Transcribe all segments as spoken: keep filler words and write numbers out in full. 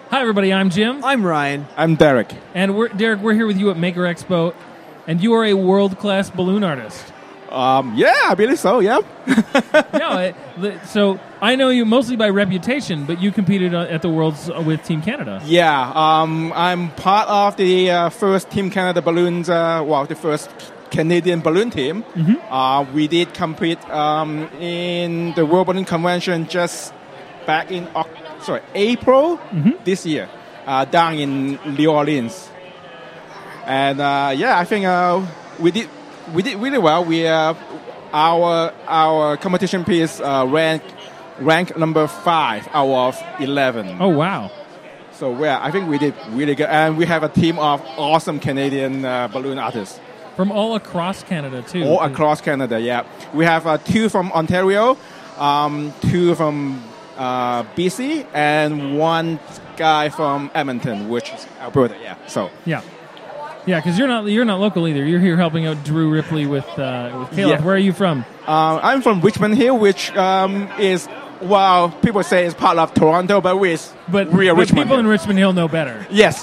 Hi, everybody. I'm Jim. I'm Ryan. I'm Derek. And we're, Derek, we're here with you at Maker Expo, and you are a world-class balloon artist. Um, yeah, I believe so, yeah. no, it, so I know you mostly by reputation, but you competed at the Worlds with Team Canada. Yeah, um, I'm part of the uh, first Team Canada balloons, uh, well, the first Canadian balloon team. Mm-hmm. Uh, we did compete um, in the World Balloon Convention just back in sorry April mm-hmm. this year, uh, down in New Orleans. And uh, yeah, I think uh, we did we did really well. We uh, our our competition piece uh, ranked ranked number five out of eleven. Oh wow! So yeah, I think we did really good, and we have a team of awesome Canadian uh, balloon artists. From all across Canada, too. All across Canada, yeah. We have uh, two from Ontario, um, two from uh, B C, and one guy from Edmonton, which is Alberta, yeah. So yeah, yeah, because you're not you're not local either. You're here helping out Drew Ripley with uh, with Caleb. Yeah. Where are you from? Uh, I'm from Richmond Hill, which um, is well, people say it's part of Toronto, but we but, we are but Richmond people Hill. in Richmond Hill know better. Yes.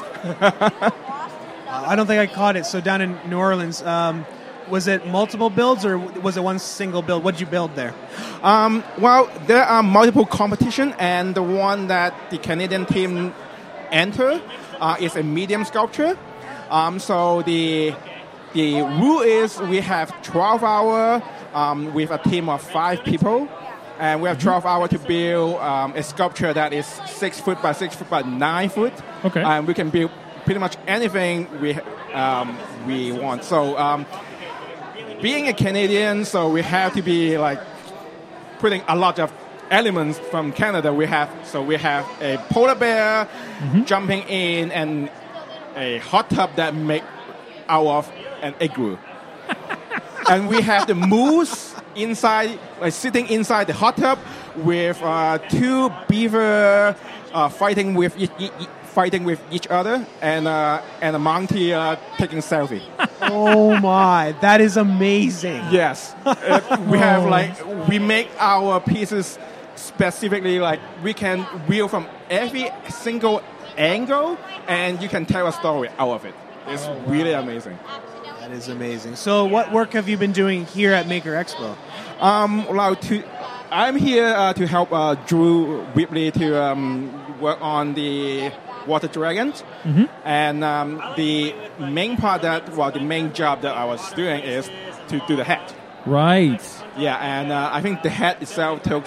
I don't think I caught it. So down in New Orleans, um, was it multiple builds or was it one single build? What did you build there? Um, well, there are multiple competition, and the one that the Canadian team enter uh, is a medium sculpture. Um, so the the rule is we have twelve hour um, with a team of five people, and we have twelve hour to build um, a sculpture that is six foot by six foot by nine foot. Okay. And we can build pretty much anything we um, we want. So um, being a Canadian, so we have to be like putting a lot of elements from Canada. We have so we have a polar bear mm-hmm. jumping in and a hot tub that make out of an igloo, and we have the moose inside, like sitting inside the hot tub with uh, two beaver uh, fighting with each, each, fighting with each other, and uh, and a monkey uh, taking selfie. Oh my, that is amazing. Yes, uh, we have like we make our pieces specifically like we can view from every single angle, and you can tell a story out of it. It's oh, wow. really amazing. That is amazing. So, what work have you been doing here at Maker Expo? Um, well, to I'm here uh, to help uh, Drew Ripley to um, work on the Water Dragons, mm-hmm. and um, the main part that, well, the main job that I was doing is to do the head. Right. Yeah, and uh, I think the head itself took.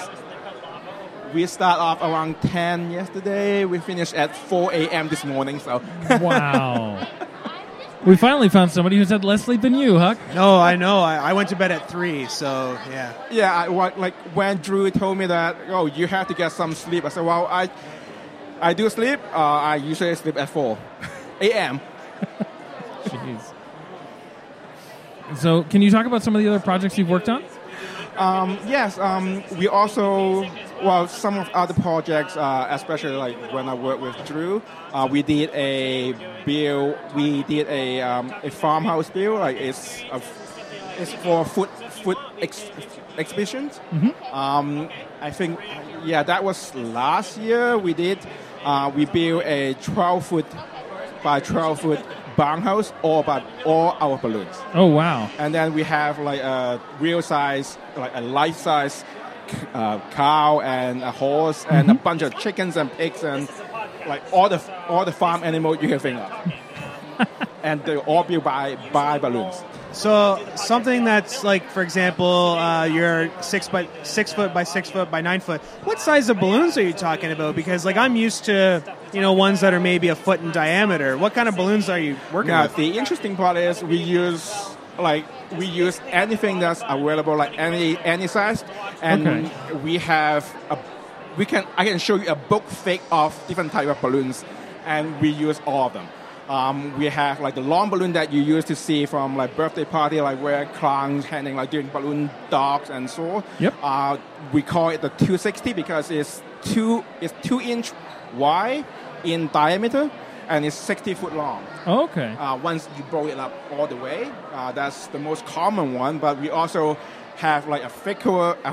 We start off around ten yesterday. We finished at four a.m. this morning. So. Wow. We finally found somebody who's had less sleep than you, Huck. No, I know. I, I went to bed at three, so yeah. Yeah, I, like when Drew told me that, oh, you have to get some sleep. I said, well, I, I do sleep. Uh, I usually sleep at four a.m. Jeez. So, can you talk about some of the other projects you've worked on? Um, yes, um, we also, well, some of other projects, uh, especially like when I worked with Drew, uh, we did a build, we did a um, a farmhouse build, like it's a, it's for food food ex- exhibitions. Mm-hmm. Um, I think, yeah, that was last year. We did, uh, we built a twelve foot by twelve foot barn house, all but all our balloons. Oh wow! And then we have like a real size, like a life size uh, cow and a horse and mm-hmm. a bunch of chickens and pigs and like all the all the farm animals you can think of. And they all built by by balloons. So something that's like, for example, uh, you're six by six foot by six foot by nine foot. What size of balloons are you talking about? Because like I'm used to, you know, ones that are maybe a foot in diameter. What kind of balloons are you working Now, with? the interesting part is we use like we use anything that's available, like any any size, and okay. we have a we can I can show you a book fake of different type of balloons, and we use all of them. Um, we have like the long balloon that you used to see from like birthday party, like where clowns handing like doing balloon dogs and so on. Yep. Uh, we call it the two sixty because it's two it's two inch wide in diameter and it's sixty foot long. Oh, okay. Uh, once you blow it up all the way, uh, that's the most common one. But we also have like a thicker, a,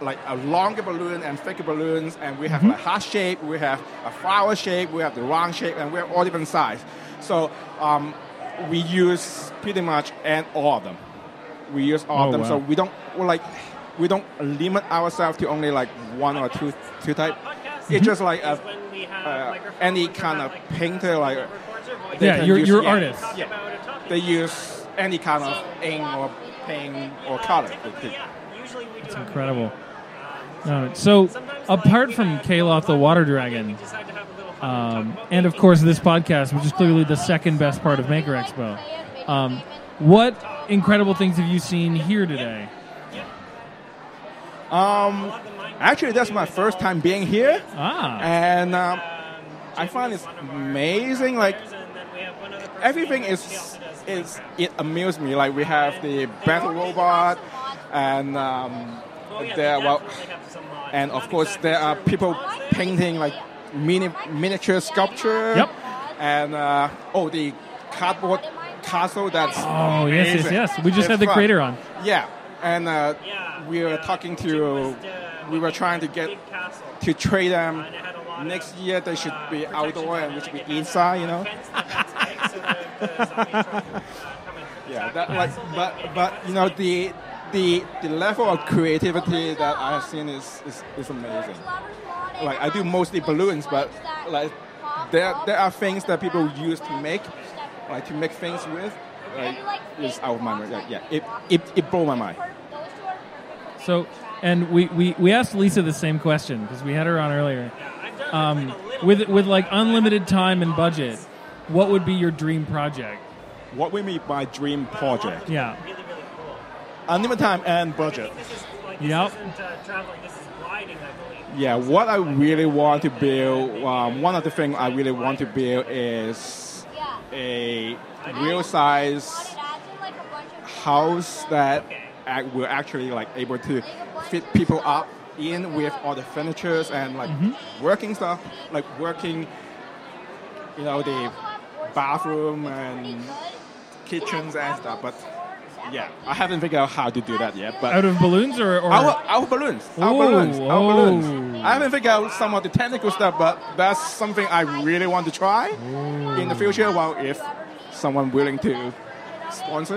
like a longer balloon and thicker balloons, and we have Mm-hmm. like heart shape, we have a flower shape, we have the round shape, and we have all different size. So um, we use pretty much and all of them. We use all Oh, of them, wow. so we don't we're like we don't limit ourselves to only like one or two two type. Mm-hmm. It's just like a, uh, any kind of painter like. they Yeah, can you're, use- you're yeah, artists. Yeah, they use any kind of ink or paint or color. It's incredible. Uh, so, apart from Kaloth the Water Dragon, um, and of course this podcast, which is clearly the second best part of Maker Expo, um, what incredible things have you seen here today? Um, actually, that's my first time being here, Ah, and um, I find it's amazing. Like everything is is it amused me. Like we have the battle robot, and um, there well, and of course there are people painting like mini miniature sculpture. Yep. And uh, oh, the cardboard castle. That's oh yes, yes, amazing. yes. We just It's had the fun. creator on. Yeah, and uh, we were talking to, we were trying to get to trade them. Next year they should be outdoor and we should be inside, you know. Yeah, that like, but but you know the the the level of creativity that I have seen is is, is amazing. Like I do mostly balloons, but like there there are things that people use to make, like to make things with. Like, is out of my mind. Like, yeah, it it it blew my mind. So, and we, we, we asked Lisa the same question because we had her on earlier. Um, with with like unlimited time and budget, what would be your dream project? What we mean by dream project? Yeah. Unlimited time and budget. Yep. Yeah, what I really want to build, um, one of the things I really want to build is a real size house that act, will actually like able to fit people up in with all the furnitures and like working stuff, like working, you know, the bathroom and kitchens and stuff. But yeah, I haven't figured out how to do that yet. But Out of balloons or, or our, our balloons, our Ooh, balloons, our oh. balloons. I haven't figured out some of the technical stuff, but that's something I really want to try in the future. Well, if someone willing to sponsor,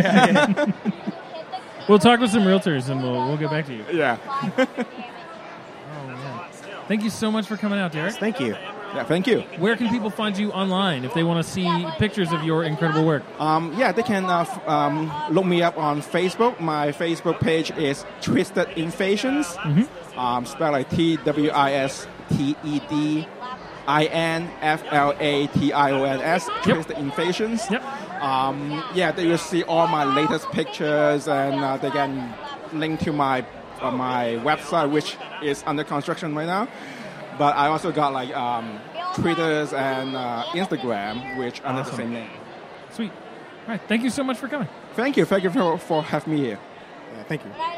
we'll talk with some realtors and we'll we'll get back to you. yeah, Thank you so much for coming out, Derek. Thank you. yeah. Thank you. Where can people find you online if they want to see pictures of your incredible work? Um, yeah, they can uh, f- um, look me up on Facebook. My Facebook page is Twisted Invasions. Mm-hmm. Um, spelled like T W I S T E D I N F L A T I O N S. Twisted Invasions. Yep. Um, yeah, they will see all my latest pictures, and uh, they can link to my uh, my website, which is under construction right now. But I also got like um, Twitters and uh, Instagram, which under the Awesome. same name. Sweet. All right. Thank you so much for coming. Thank you, thank you for, for having me here. Yeah, thank you.